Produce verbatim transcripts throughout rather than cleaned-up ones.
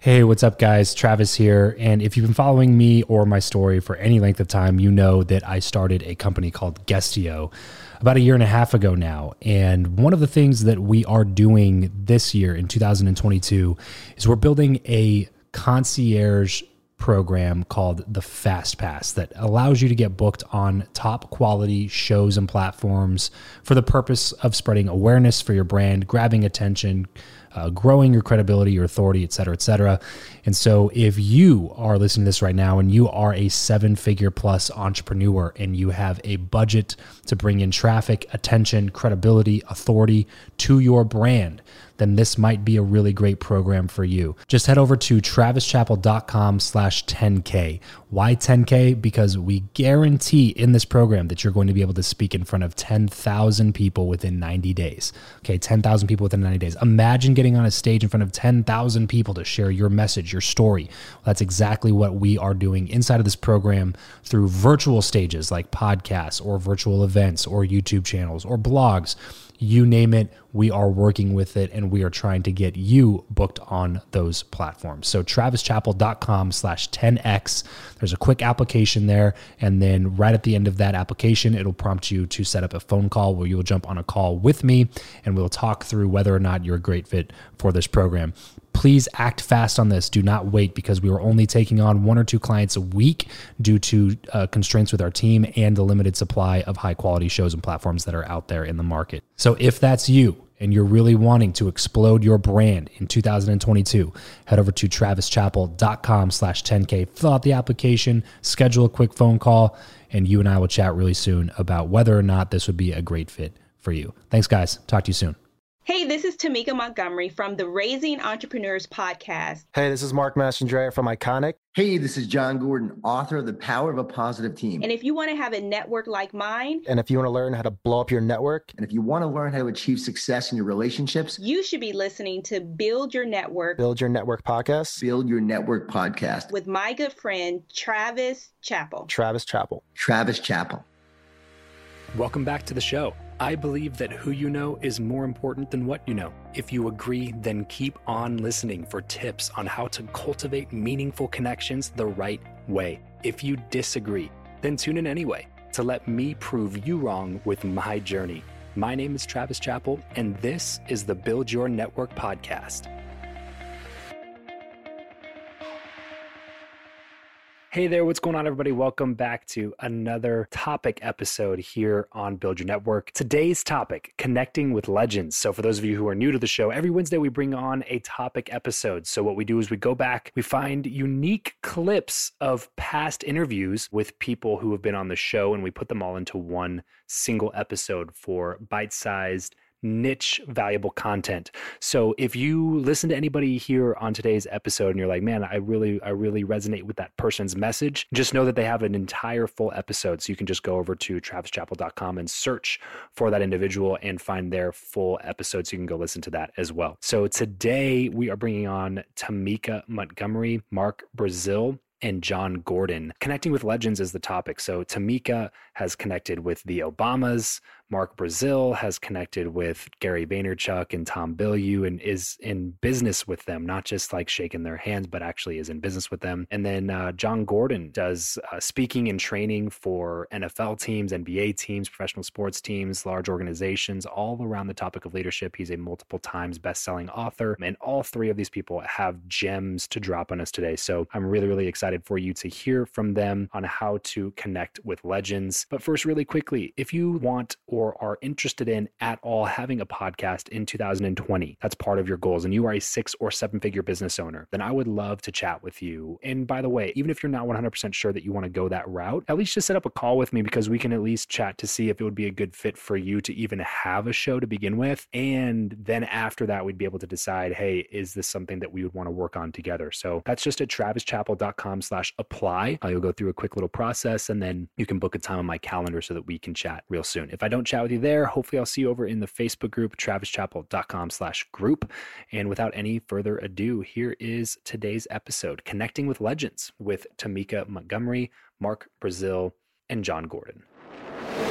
Hey, what's up, guys? Travis here. And if you've been following me or my story for any length of time, you know that I started a company called Guestio about a year and a half ago now. And one of the things that we are doing this year in two thousand twenty-two is we're building a concierge program called the Fast Pass that allows you to get booked on top quality shows and platforms for the purpose of spreading awareness for your brand, grabbing attention, Uh, growing your credibility, your authority, et cetera, et cetera. And so if you are listening to this right now and you are a seven figure plus entrepreneur and you have a budget to bring in traffic, attention, credibility, authority to your brand, then this might be a really great program for you. Just head over to travischappell.com slash 10K. Why ten K? Because we guarantee in this program that you're going to be able to speak in front of ten thousand people within ninety days. Okay, ten thousand people within ninety days. Imagine getting on a stage in front of ten thousand people to share your message, your story. Well, that's exactly what we are doing inside of this program through virtual stages like podcasts or virtual events or YouTube channels or blogs. You name it, we are working with it, and we are trying to get you booked on those platforms. So travischappell.com slash 10X. There's a quick application there, and then right at the end of that application, it'll prompt you to set up a phone call where you'll jump on a call with me, and we'll talk through whether or not you're a great fit for this program. Please act fast on this. Do not wait, because we are only taking on one or two clients a week due to uh, constraints with our team and the limited supply of high quality shows and platforms that are out there in the market. So if that's you and you're really wanting to explode your brand in two thousand twenty-two, head over to travischappell.com slash 10K, fill out the application, schedule a quick phone call, and you and I will chat really soon about whether or not this would be a great fit for you. Thanks, guys. Talk to you soon. Hey, this is Tamika Montgomery from the Raising Entrepreneurs podcast. Hey, this is Mark Mastrandrea from Iconic. Hey, this is John Gordon, author of The Power of a Positive Team. And if you want to have a network like mine, and if you want to learn how to blow up your network, and if you want to learn how to achieve success in your relationships, you should be listening to Build Your Network. Build Your Network podcast. Build Your Network podcast. With my good friend, Travis Chappell. Travis Chappell. Travis Chappell. Welcome back to the show. I believe that who you know is more important than what you know. If you agree, then keep on listening for tips on how to cultivate meaningful connections the right way. If you disagree, then tune in anyway to let me prove you wrong with my journey. My name is Travis Chappell, and this is the Build Your Network podcast. Hey there, what's going on, everybody? Welcome back to another topic episode here on Build Your Network. Today's topic, connecting with legends. So for those of you who are new to the show, every Wednesday we bring on a topic episode. So what we do is we go back, we find unique clips of past interviews with people who have been on the show, and we put them all into one single episode for bite-sized, niche, valuable content. So if you listen to anybody here on today's episode and you're like, man, I really, I really resonate with that person's message, just know that they have an entire full episode. So you can just go over to travis chappell dot com and search for that individual and find their full episode. So you can go listen to that as well. So today we are bringing on Tamika Montgomery, Mark Brazil, and John Gordon. Connecting with legends is the topic. So Tamika has connected with the Obamas. Mark Brazil has connected with Gary Vaynerchuk and Tom Bilyeu and is in business with them, not just like shaking their hands, but actually is in business with them. And then uh, John Gordon does uh, speaking and training for N F L teams, N B A teams, professional sports teams, large organizations, all around the topic of leadership. He's a multiple times best-selling author, and all three of these people have gems to drop on us today. So I'm really, really excited for you to hear from them on how to connect with legends. But first, really quickly, if you want or are interested in at all having a podcast in two thousand twenty, that's part of your goals, and you are a six or seven figure business owner, then I would love to chat with you. And by the way, even if you're not one hundred percent sure that you want to go that route, at least just set up a call with me, because we can at least chat to see if it would be a good fit for you to even have a show to begin with. And then after that, we'd be able to decide, hey, is this something that we would want to work on together? So that's just at travischappell.com slash apply. You'll go through a quick little process, and then you can book a time on my calendar so that we can chat real soon. If I don't chat with you there, hopefully I'll see you over in the Facebook group, travischappell.com slash group. And without any further ado, here is today's episode, Connecting with Legends with Tamika Montgomery, Mark Brazil, and John Gordon.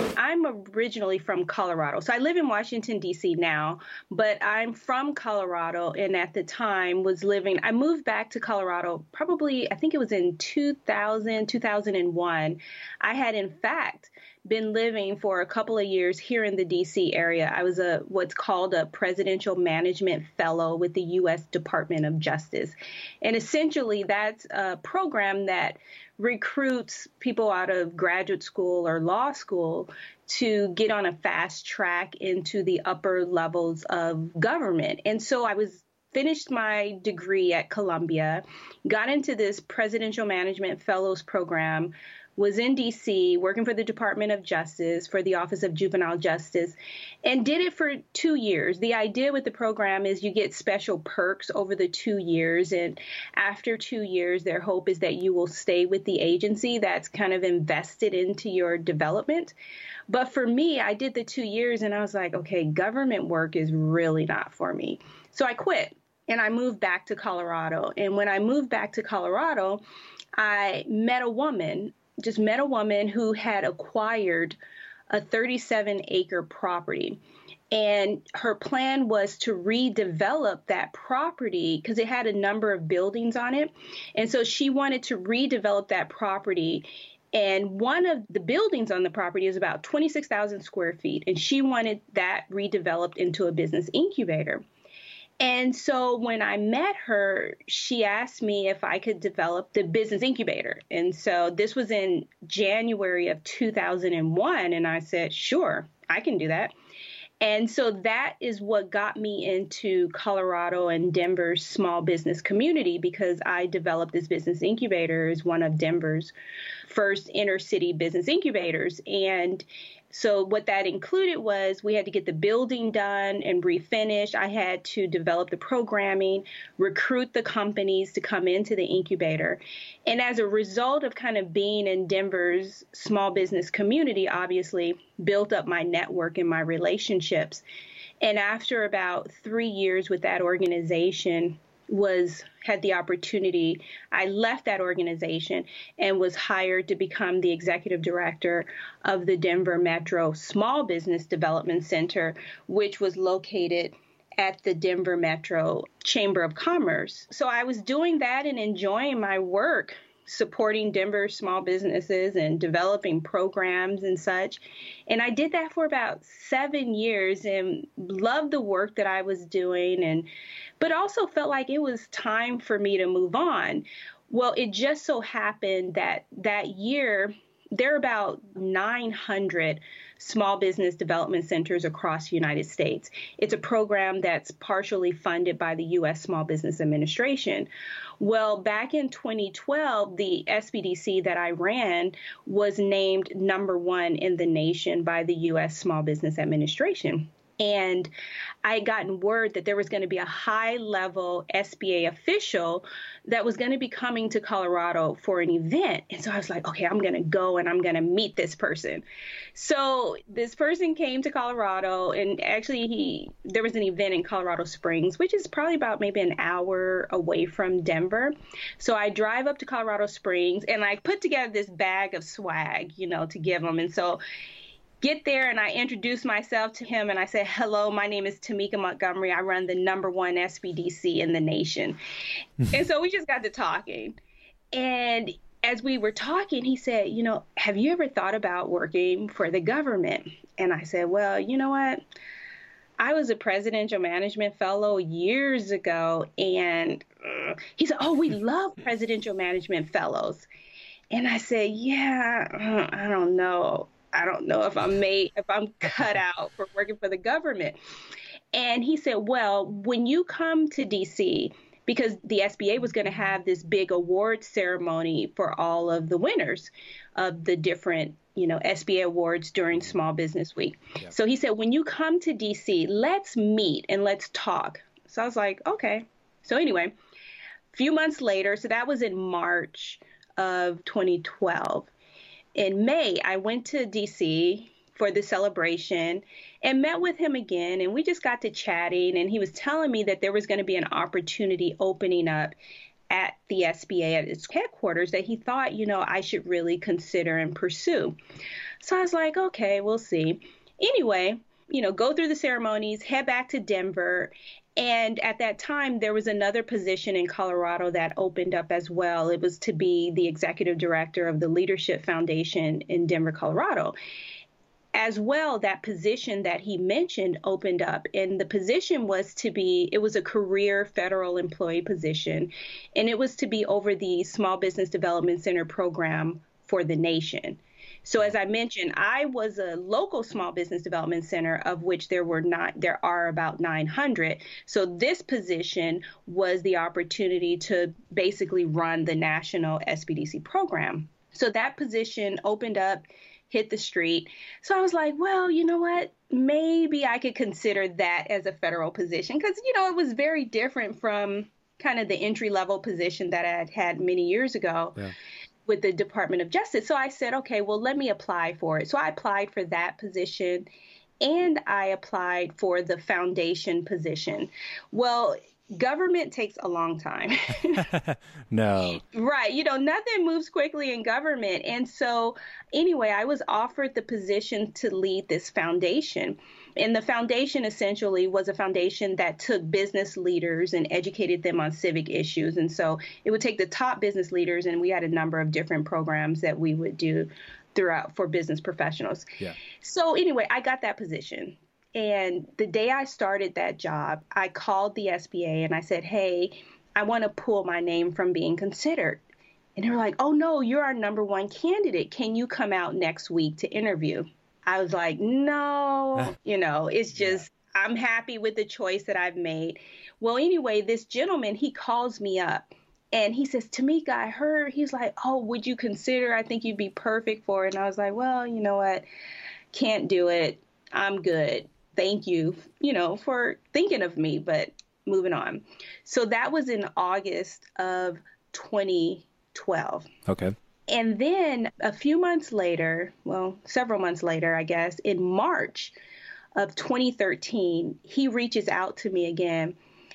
I'm originally from Colorado. So I live in Washington, D C now, but I'm from Colorado. And at the time was living, I moved back to Colorado probably, I think it was in two thousand, two thousand one. I had, in fact, been living for a couple of years here in the D C area. I was a what's called a Presidential Management Fellow with the U S Department of Justice. And essentially, that's a program that recruits people out of graduate school or law school to get on a fast track into the upper levels of government. And so I was finished my degree at Columbia, got into this Presidential Management Fellows program, was in D C working for the Department of Justice for the Office of Juvenile Justice, and did it for two years. The idea with the program is you get special perks over the two years. And after two years, their hope is that you will stay with the agency that's kind of invested into your development. But for me, I did the two years and I was like, okay, government work is really not for me. So I quit and I moved back to Colorado. And when I moved back to Colorado, I met a woman just met a woman who had acquired a thirty-seven acre property. And her plan was to redevelop that property because it had a number of buildings on it. And so she wanted to redevelop that property. And one of the buildings on the property is about twenty-six thousand square feet. And she wanted that redeveloped into a business incubator. And so when I met her, she asked me if I could develop the business incubator. And so this was in January of two thousand one. And I said, sure, I can do that. And so that is what got me into Colorado and Denver's small business community, because I developed this business incubator as one of Denver's first inner city business incubators. And so what that included was we had to get the building done and refinished. I had to develop the programming, recruit the companies to come into the incubator. And as a result of kind of being in Denver's small business community, obviously built up my network and my relationships. And after about three years with that organization, was had the opportunity, I left that organization and was hired to become the executive director of the Denver Metro Small Business Development Center, which was located at the Denver Metro Chamber of Commerce. So I was doing that and enjoying my work, supporting Denver small businesses and developing programs and such. And I did that for about seven years and loved the work that I was doing, and but also felt like it was time for me to move on. Well, it just so happened that that year, there are about nine hundred small business development centers across the United States. It's a program that's partially funded by the U S Small Business Administration. Well, back in twenty twelve, the S B D C that I ran was named number one in the nation by the U S Small Business Administration. And I had gotten word that there was going to be a high-level S B A official that was going to be coming to Colorado for an event. And so I was like, okay, I'm going to go and I'm going to meet this person. So this person came to Colorado, and actually he there was an event in Colorado Springs, which is probably about maybe an hour away from Denver. So I drive up to Colorado Springs, and I put together this bag of swag, you know, to give him. And so get there, and I introduce myself to him, and I say, hello, my name is Tamika Montgomery. I run the number one S B D C in the nation. And so we just got to talking. And as we were talking, he said, you know, have you ever thought about working for the government? And I said, well, you know what? I was a presidential management fellow years ago. And uh, he said, oh, we love presidential management fellows. And I said, yeah, uh, I don't know. I don't know if I'm made, if I'm cut out for working for the government. And he said, well, when you come to D C, because the S B A was going to have this big award ceremony for all of the winners of the different, you know, S B A awards during Small Business Week. Yeah. So he said, when you come to D C, let's meet and let's talk. So I was like, okay. So anyway, a few months later, so that was in March of twenty twelve. In May, I went to D C for the celebration and met with him again. And we just got to chatting. And he was telling me that there was going to be an opportunity opening up at the S B A at its headquarters that he thought, you know, I should really consider and pursue. So I was like, okay, we'll see. Anyway, you know, go through the ceremonies, head back to Denver. And at that time, there was another position in Colorado that opened up as well. It was to be the executive director of the Leadership Foundation in Denver, Colorado. As well, that position that he mentioned opened up, and the position was to be, it was a career federal employee position, and it was to be over the Small Business Development Center program for the nation. So as I mentioned, I was a local small business development center, of which there were not, there are about nine hundred. So this position was the opportunity to basically run the national S B D C program. So that position opened up, hit the street. So I was like, well, you know what? Maybe I could consider that as a federal position because, you know, it was very different from kind of the entry level position that I had had many years ago. Yeah. With the Department of Justice. So I said, okay, well, let me apply for it. So I applied for that position and I applied for the foundation position. Well, government takes a long time. No. Right. You know, nothing moves quickly in government. And so anyway, I was offered the position to lead this foundation. And the foundation essentially was a foundation that took business leaders and educated them on civic issues. And so it would take the top business leaders, and we had a number of different programs that we would do throughout for business professionals. Yeah. So anyway, I got that position. And the day I started that job, I called the S B A and I said, hey, I want to pull my name from being considered. And they were like, oh, no, you're our number one candidate. Can you come out next week to interview? I was like, no, you know, it's just, yeah. I'm happy with the choice that I've made. Well, anyway, this gentleman, he calls me up and he says, Tamika, I heard, he's like, oh, would you consider, I think you'd be perfect for it. And I was like, well, you know what? Can't do it. I'm good. Thank you, you know, for thinking of me, but moving on. So that was in August of twenty twelve. Okay. And then a few months later, well, several months later, I guess, in March of twenty thirteen, he reaches out to me again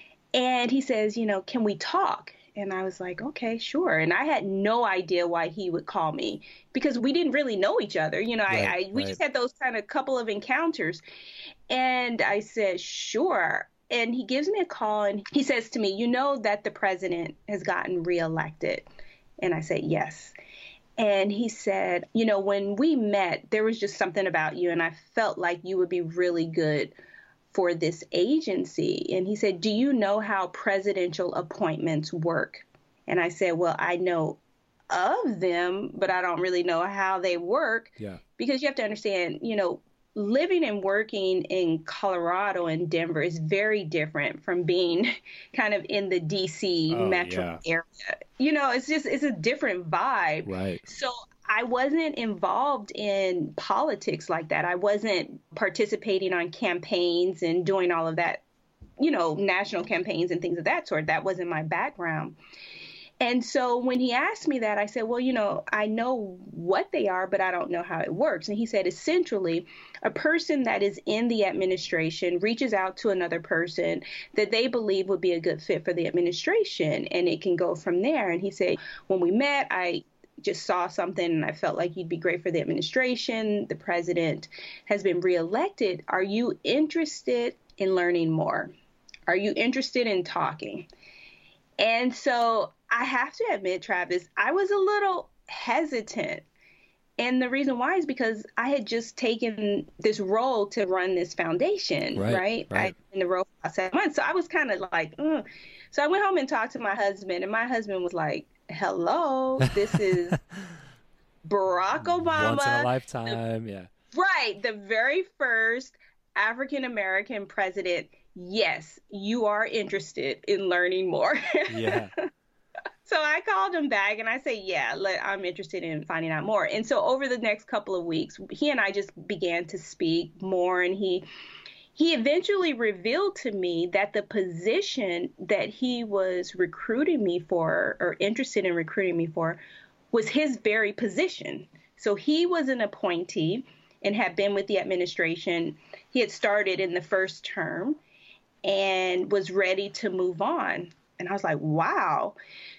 and he says, you know, can we talk? And I was like, okay, sure. And I had no idea why he would call me because we didn't really know each other. You know, right, I, I we right. just had those kind of couple of encounters. And I said, sure. And he gives me a call and he says to me, you know that the president has gotten reelected. And I said, yes. And he said, you know, when we met, there was just something about you. And I felt like you would be really good for this agency. And he said, do you know how presidential appointments work? And I said, well, I know of them, but I don't really know how they work. Yeah. Because you have to understand, you know, living and working in Colorado and Denver is very different from being kind of in the D C oh, metro yeah. area. You know, it's just, it's a different vibe. Right. So I wasn't involved in politics like that. I wasn't participating on campaigns and doing all of that, you know, national campaigns and things of that sort. That wasn't my background. And so when he asked me that, I said, well, you know, I know what they are, but I don't know how it works. And he said, essentially, a person that is in the administration reaches out to another person that they believe would be a good fit for the administration, and it can go from there. And he said, when we met, I just saw something and I felt like you'd be great for the administration. The president has been reelected. Are you interested in learning more? Are you interested in talking? And so I have to admit, Travis, I was a little hesitant. And the reason why is because I had just taken this role to run this foundation, right? right? right. I in the role for about seven months. So I was kind of like, Ugh. So I went home and talked to my husband, and my husband was like, hello, this is Barack Obama. Once in a lifetime, the, yeah. Right. The very first African-American president. Yes, you are interested in learning more. Yeah. So I called him back and I said, yeah, let, I'm interested in finding out more. And so over the next couple of weeks, he and I just began to speak more. And he he eventually revealed to me that the position that he was recruiting me for, or interested in recruiting me for, was his very position. So he was an appointee and had been with the administration. He had started in the first term and was ready to move on. And I was like, wow.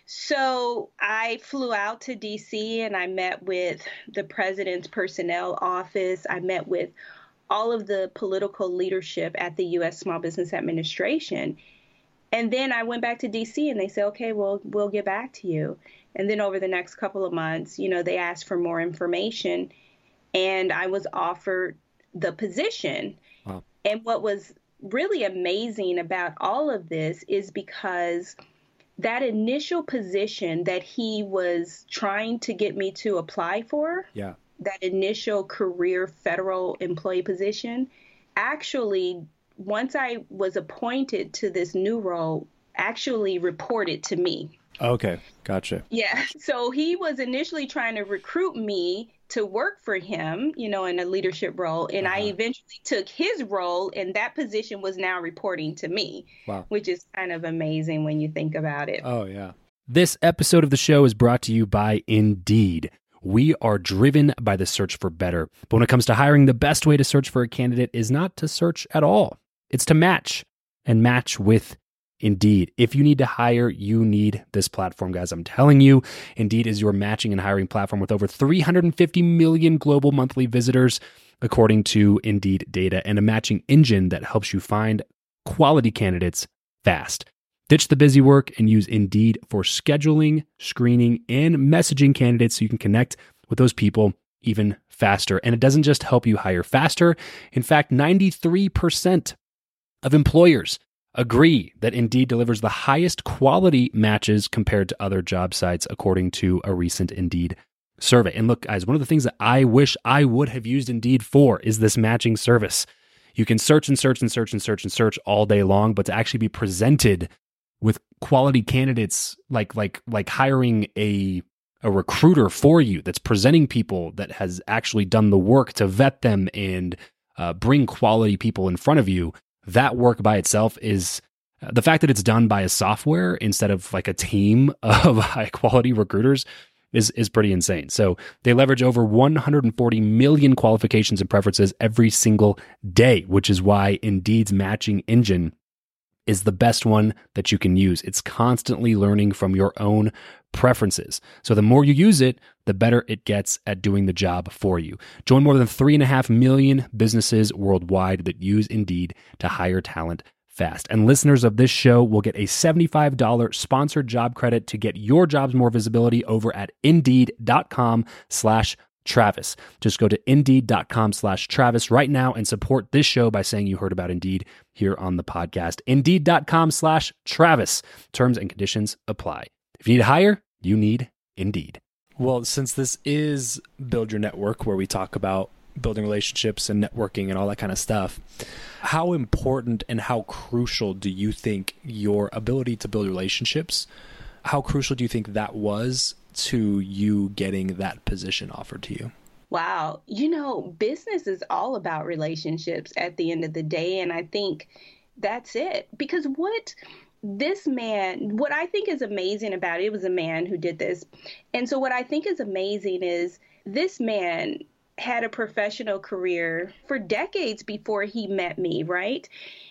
So I flew out to D C and I met with the president's personnel office. I met with all of the political leadership at the U S Small Business Administration. And then I went back to D C and they said, okay, well, we'll get back to you. And then over the next couple of months, you know, they asked for more information and I was offered the position. Wow. And what was really amazing about all of this is because that initial position that he was trying to get me to apply for, yeah, that initial career federal employee position, actually, once I was appointed to this new role, actually reported to me. Okay, gotcha. Yeah. So he was initially trying to recruit me to work for him, you know, in a leadership role. And uh-huh. I eventually took his role and that position was now reporting to me, wow. which is kind of amazing when you think about it. Oh, yeah. This episode of the show is brought to you by Indeed. We are driven by the search for better. But when it comes to hiring, the best way to search for a candidate is not to search at all. It's to match and match with Indeed. If you need to hire, you need this platform, guys. I'm telling you, Indeed is your matching and hiring platform with over three hundred fifty million global monthly visitors, according to Indeed data, and a matching engine that helps you find quality candidates fast. Ditch the busy work and use Indeed for scheduling, screening, and messaging candidates so you can connect with those people even faster. And it doesn't just help you hire faster. In fact, ninety-three percent of employers agree that Indeed delivers the highest quality matches compared to other job sites, according to a recent Indeed survey. And look, guys, one of the things that I wish I would have used Indeed for is this matching service. You can search and search and search and search and search all day long, but to actually be presented with quality candidates, like like like hiring a a recruiter for you that's presenting people that has actually done the work to vet them and uh, bring quality people in front of you. That work by itself is uh, the fact that it's done by a software instead of like a team of high quality recruiters is is pretty insane. So they leverage over one hundred forty million qualifications and preferences every single day, which is why Indeed's matching engine is the best one that you can use. It's constantly learning from your own preferences. So the more you use it, the better it gets at doing the job for you. Join more than three and a half million businesses worldwide that use Indeed to hire talent fast. And listeners of this show will get a seventy-five dollars sponsored job credit to get your jobs more visibility over at indeed.com slash Travis. Just go to indeed.com slash Travis right now and support this show by saying you heard about Indeed here on the podcast. Indeed.com slash Travis. Terms and conditions apply. If you need to hire, you need Indeed. Well, since this is Build Your Network, where we talk about building relationships and networking and all that kind of stuff, how important and how crucial do you think your ability to build relationships, how crucial do you think that was to you getting that position offered to you? Wow. You know, business is all about relationships at the end of the day. And I think that's it. Because what this man, what I think is amazing about it, it was a man who did this. And so what I think is amazing is this man had a professional career for decades before he met me, right?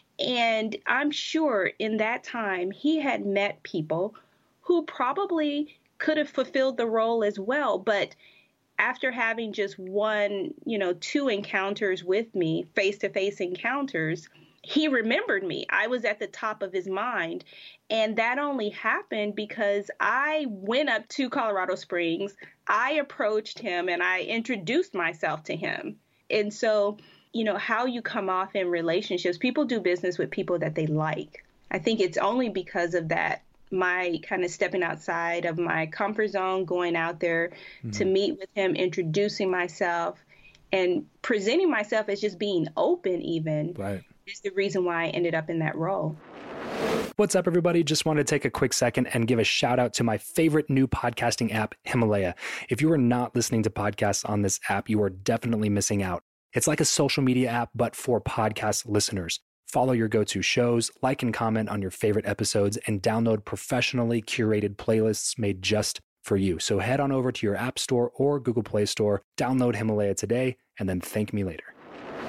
And I'm sure in that time he had met people who probably could have fulfilled the role as well. But after having just one, you know, two encounters with me, face-to-face encounters, he remembered me. I was at the top of his mind. And that only happened because I went up to Colorado Springs. I approached him and I introduced myself to him. And so, you know, how you come off in relationships, people do business with people that they like. I think it's only because of that, my kind of stepping outside of my comfort zone, going out there mm-hmm. to meet with him, introducing myself and presenting myself as just being open even right. is the reason why I ended up in that role. What's up, everybody? Just wanted to take a quick second and give a shout out to my favorite new podcasting app, Himalaya. If you are not listening to podcasts on this app, you are definitely missing out. It's like a social media app, but for podcast listeners. Follow your go-to shows, like and comment on your favorite episodes, and download professionally curated playlists made just for you. So head on over to your App Store or Google Play Store, download Himalaya today, and then thank me later.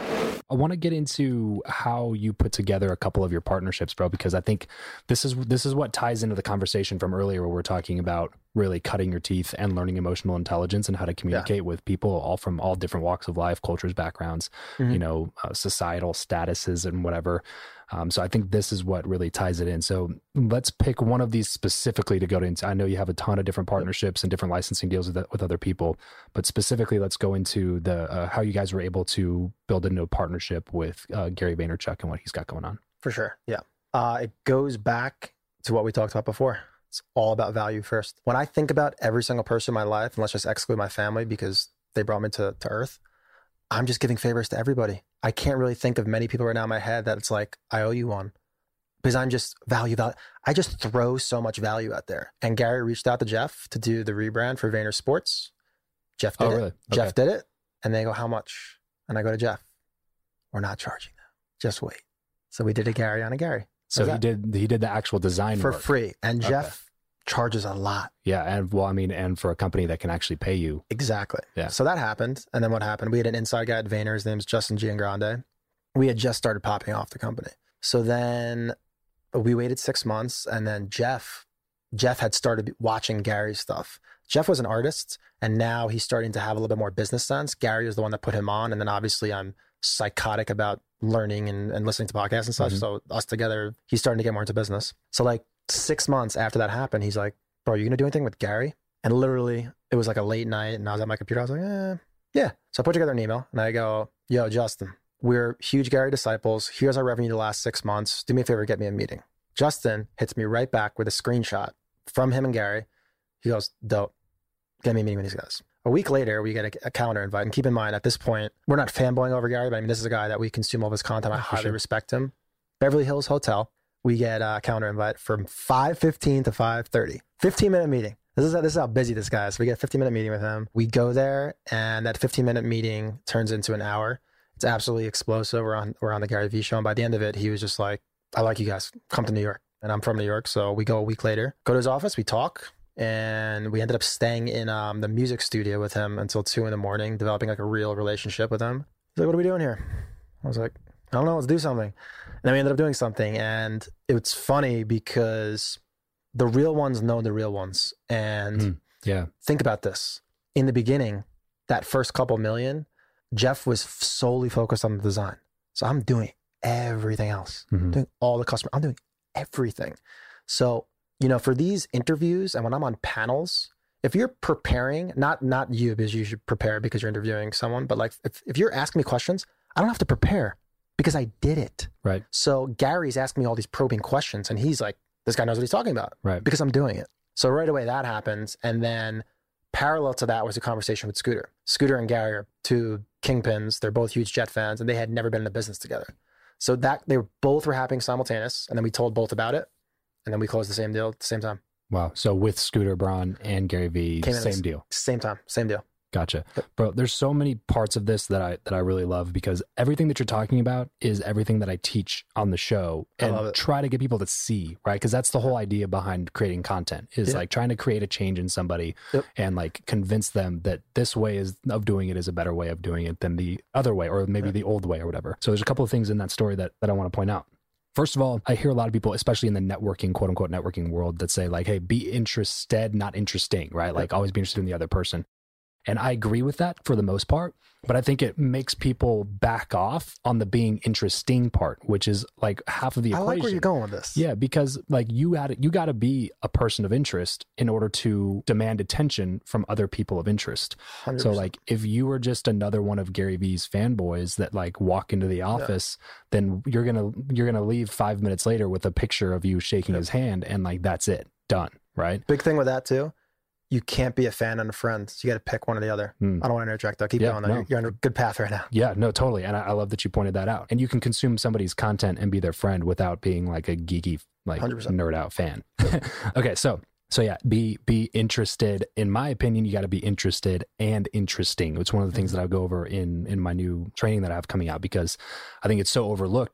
I want to get into how you put together a couple of your partnerships, bro, because I think this is this is what ties into the conversation from earlier where we're talking about really cutting your teeth and learning emotional intelligence and how to communicate yeah. with people all from all different walks of life, cultures, backgrounds, mm-hmm. you know, uh, societal statuses and whatever. Um, so I think this is what really ties it in. So let's pick one of these specifically to go into. I know you have a ton of different partnerships and different licensing deals with, with other people, but specifically let's go into the uh, how you guys were able to build into a partnership with uh, Gary Vaynerchuk and what he's got going on. For sure. Yeah. Uh, it goes back to what we talked about before. It's all about value first. When I think about every single person in my life, and let's just exclude my family because they brought me to, to earth, I'm just giving favors to everybody. I can't really think of many people right now in my head that it's like, I owe you one. Because I'm just value, value. I just throw so much value out there. And Gary reached out to Jeff to do the rebrand for Vayner Sports. Jeff did oh, it. Really? Okay. Jeff did it. And they go, how much? And I go to Jeff. We're not charging them. Just wait. So we did a Gary on a Gary. So he did he did the actual design for work. free. And okay. Jeff charges a lot. Yeah. And well, I mean, and for a company that can actually pay you. Exactly. Yeah. So that happened. And then what happened? We had an inside guy at Vayner. His name's Justin Giangrande. We had just started popping off the company. So then we waited six months and then Jeff, Jeff had started watching Gary's stuff. Jeff was an artist and now he's starting to have a little bit more business sense. Gary is the one that put him on. And then obviously I'm psychotic about learning and, and listening to podcasts and such. Mm-hmm. So us together, he's starting to get more into business. So like six months after that happened, he's like, bro, are you going to do anything with Gary? And literally it was like a late night and I was at my computer. I was like, eh, yeah. So I put together an email and I go, yo, Justin, we're huge Gary disciples. Here's our revenue the last six months. Do me a favor, get me a meeting. Justin hits me right back with a screenshot from him and Gary. He goes, dope. Get me a meeting with these guys. A week later, we get a, a calendar invite. And keep in mind, at this point, we're not fanboying over Gary, but I mean, this is a guy that we consume all of his content. I highly sure. respect him. Beverly Hills Hotel. We get a calendar invite from five fifteen to five thirty. fifteen minute meeting. This is, this is how busy this guy is. So we get a fifteen minute meeting with him. We go there and that fifteen minute meeting turns into an hour. It's absolutely explosive. We're on, we're on the Gary Vee show. And by the end of it, he was just like, I like you guys. Come to New York. And I'm from New York. So we go a week later, go to his office, we talk. And we ended up staying in um, the music studio with him until two in the morning, developing like a real relationship with him. He's like, what are we doing here? I was like, I don't know. Let's do something. And then we ended up doing something. And it's funny because the real ones know the real ones. And mm, yeah, think about this. In the beginning, that first couple million, Jeff was solely focused on the design. So I'm doing everything else, mm-hmm. doing all the customer. I'm doing everything. So, you know, for these interviews and when I'm on panels, if you're preparing, not not you because you should prepare because you're interviewing someone, but like if, if you're asking me questions, I don't have to prepare because I did it. Right. So Gary's asking me all these probing questions and he's like, this guy knows what he's talking about. Right. Because I'm doing it. So right away that happens. And then parallel to that was a conversation with Scooter. Scooter and Gary are two kingpins. They're both huge Jet fans and they had never been in a business together. So that they were both were happening simultaneous. And then we told both about it. And then we closed the same deal at the same time. Wow. So with Scooter Braun and Gary Vee, same deal. Same time, same deal. Gotcha. Bro, there's so many parts of this that I that I really love because everything that you're talking about is everything that I teach on the show and try to get people to see, right? Because that's the whole idea behind creating content is yeah. like trying to create a change in somebody yep. and like convince them that this way is of doing it is a better way of doing it than the other way or maybe yeah. the old way or whatever. So there's a couple of things in that story that, that I want to point out. First of all, I hear a lot of people, especially in the networking, quote unquote, networking world that say like, hey, be interested, not interesting, right? Like always be interested in the other person. And I agree with that for the most part, but I think it makes people back off on the being interesting part, which is like half of the equation. I like where you're going with this. Yeah, because like you had you got to be a person of interest in order to demand attention from other people of interest. one hundred percent. So like if you were just another one of Gary Vee's fanboys that like walk into the office, yeah. then you're gonna you're gonna leave five minutes later with a picture of you shaking yeah. his hand, and like that's it, done, right? Big thing with that too. You can't be a fan and a friend. So you got to pick one or the other. Mm. I don't want to interject though. Keep yeah, going though. No. You're on a good path right now. Yeah, no, totally. And I, I love that you pointed that out. And you can consume somebody's content and be their friend without being like a geeky, like one hundred percent nerd out fan. Okay. So, so yeah, be, be interested. In my opinion, you got to be interested and interesting. It's one of the things that I go over in, in my new training that I have coming out because I think it's so overlooked.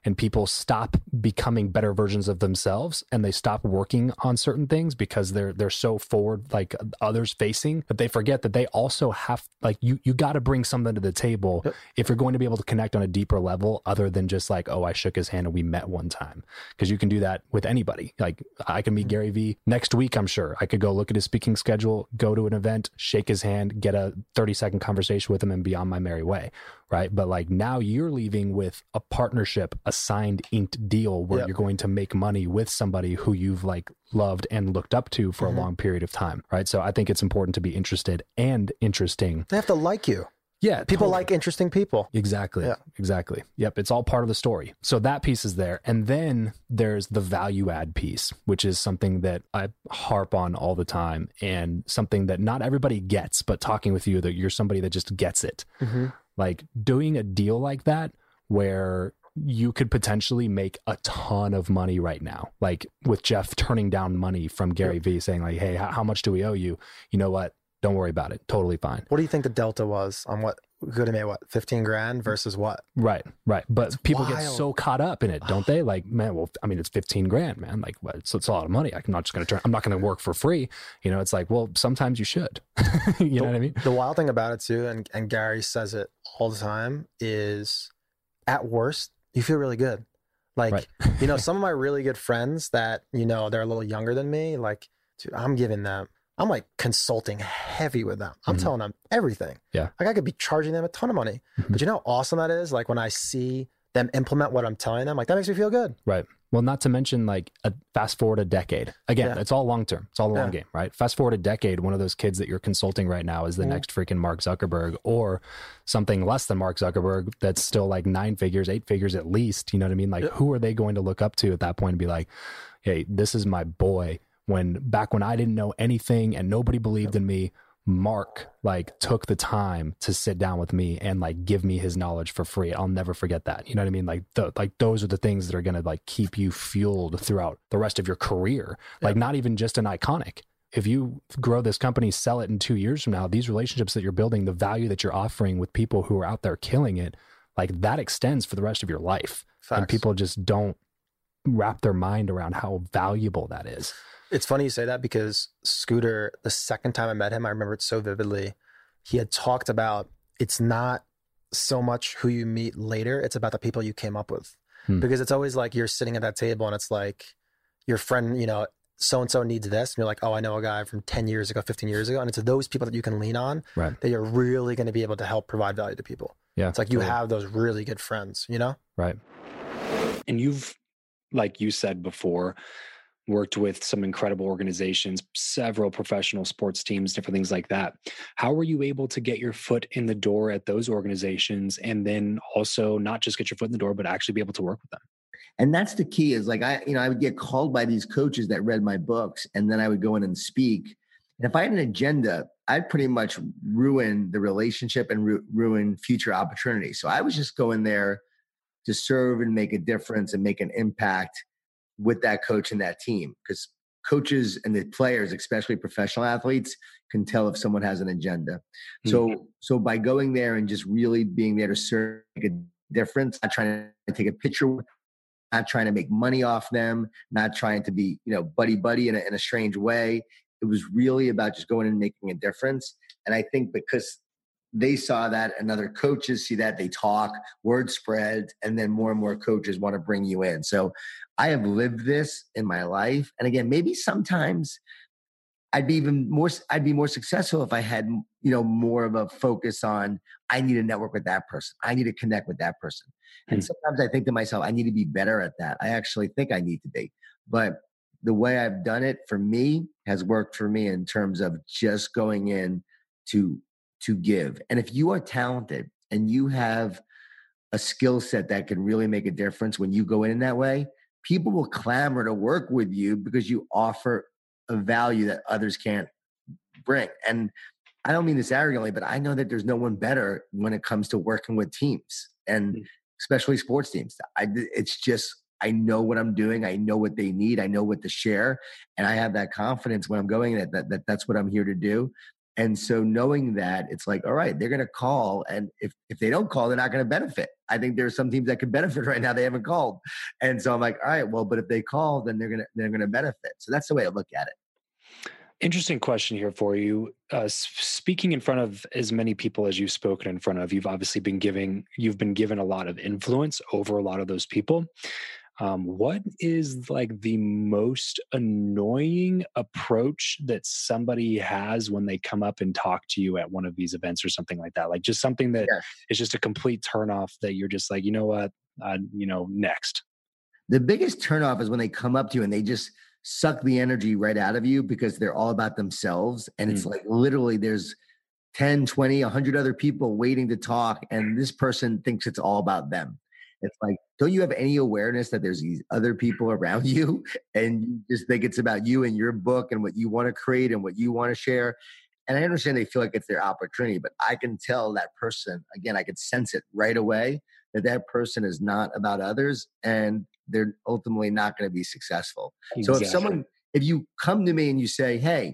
and people stop becoming better versions of themselves and they stop working on certain things because they're they're so forward, like others facing, that they forget that they also have, like, you you got to bring something to the table yep. if you're going to be able to connect on a deeper level other than just like, oh, I shook his hand and we met one time. Because you can do that with anybody. Like, I can meet mm-hmm. Gary Vee next week, I'm sure. I could go look at his speaking schedule, go to an event, shake his hand, get a thirty second conversation with him and be on my merry way. Right. But like, now you're leaving with a partnership, a signed inked deal where yep. you're going to make money with somebody who you've like loved and looked up to for mm-hmm. a long period of time. Right. So I think it's important to be interested and interesting. They have to like you. Yeah. People totally. like interesting people. Exactly. Yeah. Exactly. Yep. It's all part of the story. So that piece is there. And then there's the value add piece, which is something that I harp on all the time and something that not everybody gets, but talking with you, that you're somebody that just gets it. Mm-hmm. Like doing a deal like that where you could potentially make a ton of money right now. Like with Jeff turning down money from Gary yeah. Vee saying like, hey, how much do we owe you? You know what? Don't worry about it. Totally fine. What do you think the delta was on what could have made what fifteen grand versus what? Right, right. But That's people wild. get so caught up in it, don't they? Like, man, well, I mean, it's fifteen grand, man. Like, well, it's, it's a lot of money. I'm not just going to turn, I'm not going to work for free. You know, it's like, well, sometimes you should, you the, know what I mean? The wild thing about it too, and, and Gary says it all the time, is at worst, you feel really good. Like, right. you know, some of my really good friends that, you know, they're a little younger than me, like, dude, I'm giving them, I'm like consulting heavy with them. I'm mm-hmm. telling them everything. Yeah. Like I could be charging them a ton of money, mm-hmm. but you know how awesome that is? Like when I see them implement what I'm telling them, like that makes me feel good. Right. Well, not to mention like a fast forward a decade. Again, yeah. it's all long-term. It's all a long yeah. game, right? Fast forward a decade, one of those kids that you're consulting right now is the mm-hmm. next freaking Mark Zuckerberg, or something less than Mark Zuckerberg that's still like nine figures, eight figures at least. You know what I mean? Like yeah. who are they going to look up to at that point and be like, hey, this is my boy. When back when I didn't know anything and nobody believed in me, Mark like took the time to sit down with me and like give me his knowledge for free. I'll never forget that. You know what I mean? Like the, like those are the things that are going to like keep you fueled throughout the rest of your career. Like yeah. not even just an iconic. If you grow this company, sell it in two years from now, these relationships that you're building, the value that you're offering with people who are out there killing it, like that extends for the rest of your life. Facts. And people just don't wrap their mind around how valuable that is. It's funny you say that because Scooter, the second time I met him, I remember it so vividly. He had talked about it's not so much who you meet later, it's about the people you came up with. Hmm. Because it's always like you're sitting at that table and it's like your friend, you know, so-and-so needs this. And you're like, oh, I know a guy from ten years ago, fifteen years ago. And it's those people that you can lean on right. that you're really going to be able to help provide value to people. Yeah, it's like you totally. have those really good friends, you know? Right. And you've, like you said before, worked with some incredible organizations, several professional sports teams, different things like that. How were you able to get your foot in the door at those organizations and then also not just get your foot in the door, but actually be able to work with them? And that's the key is like, I, you know, I would get called by these coaches that read my books and then I would go in and speak. And if I had an agenda, I'd pretty much ruin the relationship and ru- ruin future opportunities. So I was just going there to serve and make a difference and make an impact with that coach and that team, because coaches and the players, especially professional athletes, can tell if someone has an agenda. Mm-hmm. So, so by going there and just really being there to serve, make a difference, not trying to take a picture, not trying to make money off them, not trying to be, you know, buddy buddy in a, in a strange way. It was really about just going and making a difference. And I think because they saw that and other coaches see that, they talk, word spreads, and then more and more coaches want to bring you in. So I have lived this in my life. And again, maybe sometimes I'd be even more, I'd be more successful if I had, you know, more of a focus on, I need to network with that person. I need to connect with that person. Mm-hmm. And sometimes I think to myself, I need to be better at that. I actually think I need to be, but the way I've done it for me has worked for me in terms of just going in to to give. And if you are talented and you have a skill set that can really make a difference when you go in that way, people will clamor to work with you because you offer a value that others can't bring. And I don't mean this arrogantly, but I know that there's no one better when it comes to working with teams and especially sports teams. I, it's just, I know what I'm doing. I know what they need. I know what to share. And I have that confidence when I'm going that, that, that that's what I'm here to do. And so knowing that, it's like, all right, they're going to call. And if, if they don't call, they're not going to benefit. I think there's some teams that could benefit right now. They haven't called. And so I'm like, all right, well, but if they call, then they're going to, they're going to benefit. So that's the way I look at it. Interesting question here for you. Uh, speaking in front of as many people as you've spoken in front of, you've obviously been giving, you've been given a lot of influence over a lot of those people. Um, what is like the most annoying approach that somebody has when they come up and talk to you at one of these events or something like that? Like just something that yeah. is just a complete turnoff that you're just like, you know what, uh, you know, next. The biggest turnoff is when they come up to you and they just suck the energy right out of you because they're all about themselves. And mm. it's like literally there's ten, twenty, a hundred other people waiting to talk. And this person thinks it's all about them. It's like, don't you have any awareness that there's these other people around you and you just think it's about you and your book and what you want to create and what you want to share? And I understand they feel like it's their opportunity, but I can tell that person, again, I could sense it right away that that person is not about others and they're ultimately not going to be successful. Exactly. So if someone, if you come to me and you say, hey,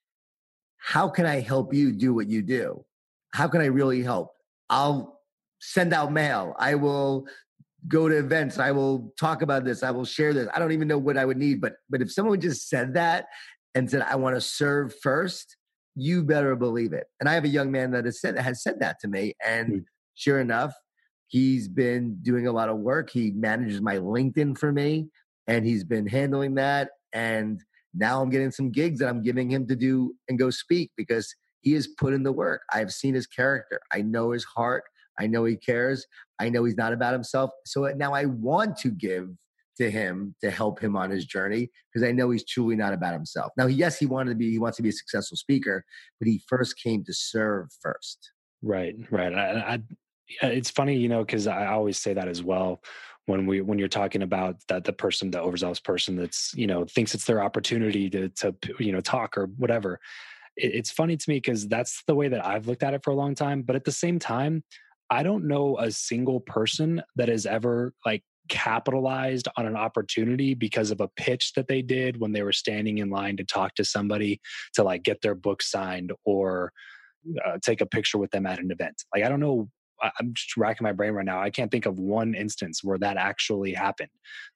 how can I help you do what you do? How can I really help? I'll send out mail. I will go to events. I will talk about this. I will share this. I don't even know what I would need, but but if someone just said that and said, I want to serve first, you better believe it. And I have a young man that has said, has said that to me. And mm-hmm. sure enough, he's been doing a lot of work. He manages my LinkedIn for me and he's been handling that. And now I'm getting some gigs that I'm giving him to do and go speak because he has put in the work. I've seen his character. I know his heart. I know he cares. I know he's not about himself. So now I want to give to him to help him on his journey because I know he's truly not about himself. Now, yes, he wanted to be, he wants to be a successful speaker, but he first came to serve first. Right, right. I, I, it's funny, you know, because I always say that as well when we when you're talking about that the person, the overzealous person that's, you know, thinks it's their opportunity to to you know talk or whatever. It, it's funny to me because that's the way that I've looked at it for a long time. But at the same time, I don't know a single person that has ever like capitalized on an opportunity because of a pitch that they did when they were standing in line to talk to somebody to like get their book signed or uh, take a picture with them at an event. Like, I don't know. I'm just racking my brain right now. I can't think of one instance where that actually happened.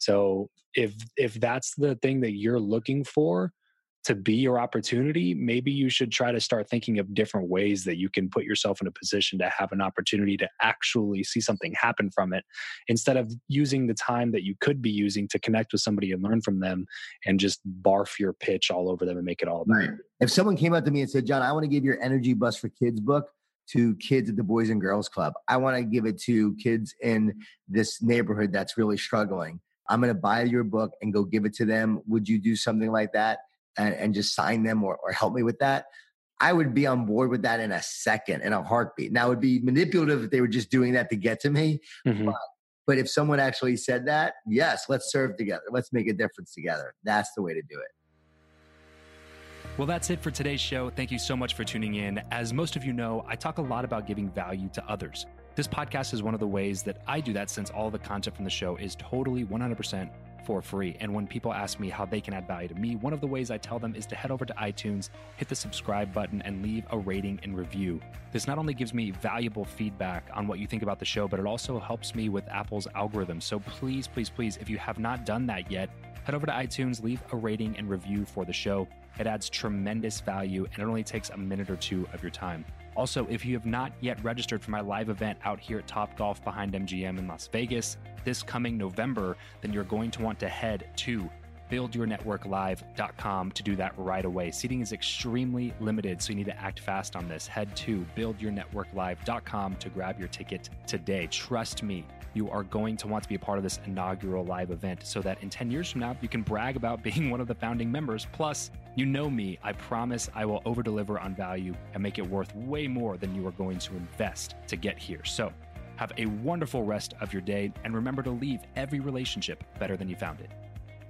So if, if that's the thing that you're looking for to be your opportunity, maybe you should try to start thinking of different ways that you can put yourself in a position to have an opportunity to actually see something happen from it, instead of using the time that you could be using to connect with somebody and learn from them and just barf your pitch all over them and make it all about right. If someone came up to me and said, John, I want to give your Energy Bus for Kids book to kids at the Boys and Girls Club. I want to give it to kids in this neighborhood that's really struggling. I'm going to buy your book and go give it to them. Would you do something like that? And, and just sign them or, or help me with that? I would be on board with that in a second, in a heartbeat. Now, it would be manipulative if they were just doing that to get to me. Mm-hmm. But, but if someone actually said that, yes, let's serve together. Let's make a difference together. That's the way to do it. Well, that's it for today's show. Thank you so much for tuning in. As most of you know, I talk a lot about giving value to others. This podcast is one of the ways that I do that, since all the content from the show is totally one hundred percent for free. And when people ask me how they can add value to me, one of the ways I tell them is to head over to iTunes, hit the subscribe button, and leave a rating and review. This not only gives me valuable feedback on what you think about the show, but it also helps me with Apple's algorithm. So please, please, please, if you have not done that yet, head over to iTunes, leave a rating and review for the show. It adds tremendous value, and it only takes a minute or two of your time. Also, if you have not yet registered for my live event out here at Topgolf behind M G M in Las Vegas this coming November, then you're going to want to head to build your network live dot com to do that right away. Seating is extremely limited, so you need to act fast on this. Head to build your network live dot com to grab your ticket today. Trust me, you are going to want to be a part of this inaugural live event so that in ten years from now, you can brag about being one of the founding members. Plus, you know me, I promise I will over-deliver on value and make it worth way more than you are going to invest to get here. So have a wonderful rest of your day, and remember to leave every relationship better than you found it.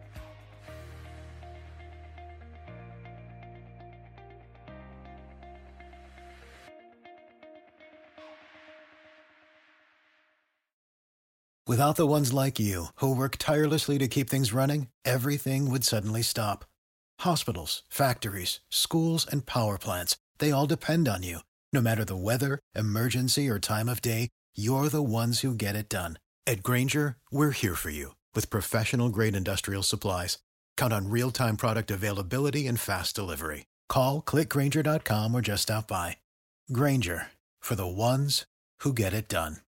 Without the ones like you, who work tirelessly to keep things running, everything would suddenly stop. Hospitals, factories, schools, and power plants, They all depend on you. No matter the weather, emergency, or time of day, you're the ones who get it done. At Grainger, we're here for you with professional-grade industrial supplies. Count on real-time product availability and fast delivery. Call, click Grainger dot com, or just stop by. Grainger, for the ones who get it done.